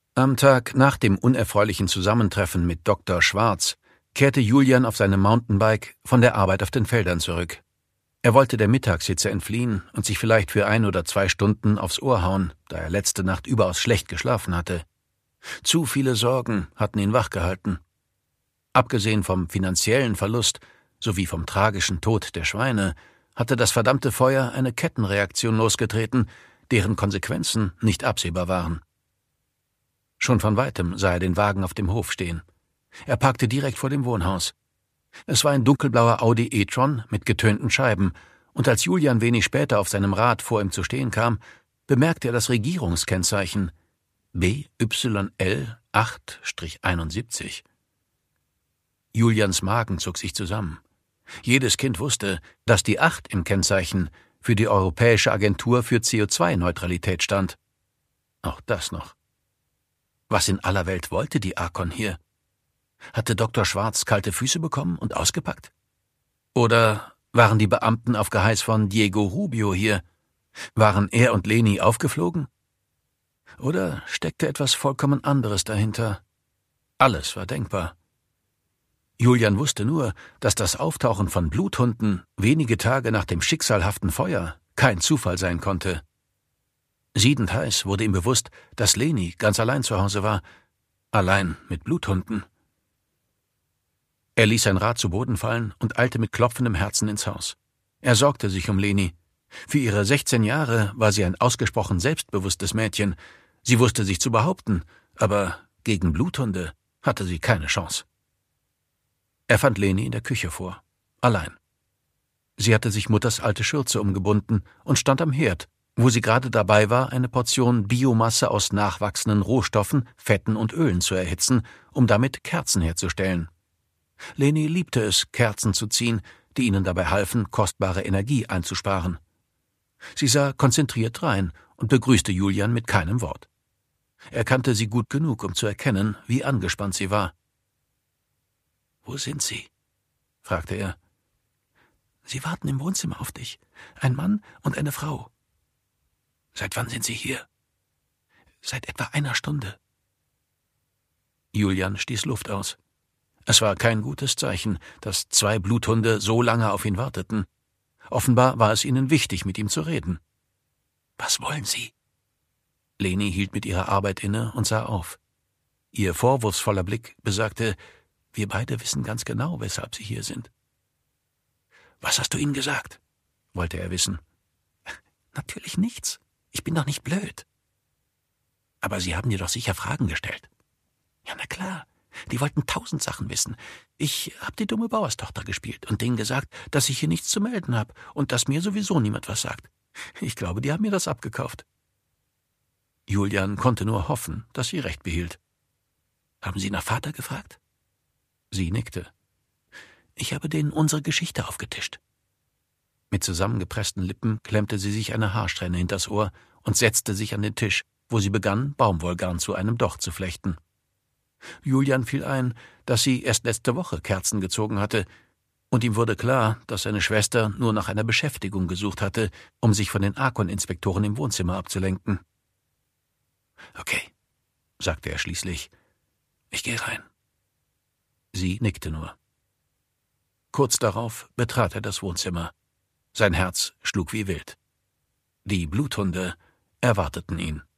Am Tag nach dem unerfreulichen Zusammentreffen mit Dr. Schwarz kehrte Julian auf seinem Mountainbike von der Arbeit auf den Feldern zurück. Er wollte der Mittagshitze entfliehen und sich vielleicht für 1 oder 2 Stunden aufs Ohr hauen, da er letzte Nacht überaus schlecht geschlafen hatte. Zu viele Sorgen hatten ihn wachgehalten. Abgesehen vom finanziellen Verlust sowie vom tragischen Tod der Schweine hatte das verdammte Feuer eine Kettenreaktion losgetreten, deren Konsequenzen nicht absehbar waren. Schon von weitem sah er den Wagen auf dem Hof stehen. Er parkte direkt vor dem Wohnhaus. Es war ein dunkelblauer Audi e-tron mit getönten Scheiben, und als Julian wenig später auf seinem Rad vor ihm zu stehen kam, bemerkte er das Regierungskennzeichen BYL 8-71. Julians Magen zog sich zusammen. Jedes Kind wusste, dass die 8 im Kennzeichen für die Europäische Agentur für CO2-Neutralität stand. Auch das noch. Was in aller Welt wollte die Arcon hier? Hatte Dr. Schwarz kalte Füße bekommen und ausgepackt? Oder waren die Beamten auf Geheiß von Diego Rubio hier? Waren er und Leni aufgeflogen? Oder steckte etwas vollkommen anderes dahinter? Alles war denkbar. Julian wusste nur, dass das Auftauchen von Bluthunden wenige Tage nach dem schicksalhaften Feuer kein Zufall sein konnte. Siedend heiß wurde ihm bewusst, dass Leni ganz allein zu Hause war, allein mit Bluthunden. Er ließ sein Rad zu Boden fallen und eilte mit klopfendem Herzen ins Haus. Er sorgte sich um Leni. Für ihre 16 Jahre war sie ein ausgesprochen selbstbewusstes Mädchen. Sie wusste sich zu behaupten, aber gegen Bluthunde hatte sie keine Chance. Er fand Leni in der Küche vor, allein. Sie hatte sich Mutters alte Schürze umgebunden und stand am Herd, wo sie gerade dabei war, eine Portion Biomasse aus nachwachsenden Rohstoffen, Fetten und Ölen zu erhitzen, um damit Kerzen herzustellen. Leni liebte es, Kerzen zu ziehen, die ihnen dabei halfen, kostbare Energie einzusparen. Sie sah konzentriert drein und begrüßte Julian mit keinem Wort. Er kannte sie gut genug, um zu erkennen, wie angespannt sie war. »Wo sind Sie?« fragte er. »Sie warten im Wohnzimmer auf dich. Ein Mann und eine Frau.« »Seit wann sind Sie hier?« »Seit etwa 1 Stunde.« Julian stieß Luft aus. Es war kein gutes Zeichen, dass 2 Bluthunde so lange auf ihn warteten. Offenbar war es ihnen wichtig, mit ihm zu reden. »Was wollen Sie?« Leni hielt mit ihrer Arbeit inne und sah auf. Ihr vorwurfsvoller Blick besagte, wir beide wissen ganz genau, weshalb Sie hier sind. »Was hast du ihnen gesagt?« wollte er wissen. »Natürlich nichts. Ich bin doch nicht blöd.« »Aber Sie haben dir doch sicher Fragen gestellt.« »Ja, na klar. Die wollten 1000 Sachen wissen. Ich hab die dumme Bauerstochter gespielt und denen gesagt, dass ich hier nichts zu melden habe und dass mir sowieso niemand was sagt. Ich glaube, die haben mir das abgekauft.« Julian konnte nur hoffen, dass sie recht behielt. »Haben Sie nach Vater gefragt?« Sie nickte. »Ich habe denen unsere Geschichte aufgetischt.« Mit zusammengepressten Lippen klemmte sie sich eine Haarsträhne hinters Ohr und setzte sich an den Tisch, wo sie begann, Baumwollgarn zu einem Docht zu flechten. Julian fiel ein, dass sie erst letzte Woche Kerzen gezogen hatte, und ihm wurde klar, dass seine Schwester nur nach einer Beschäftigung gesucht hatte, um sich von den Arcon-Inspektoren im Wohnzimmer abzulenken. »Okay«, sagte er schließlich, »ich gehe rein.« Sie nickte nur. Kurz darauf betrat er das Wohnzimmer. Sein Herz schlug wie wild. Die Bluthunde erwarteten ihn.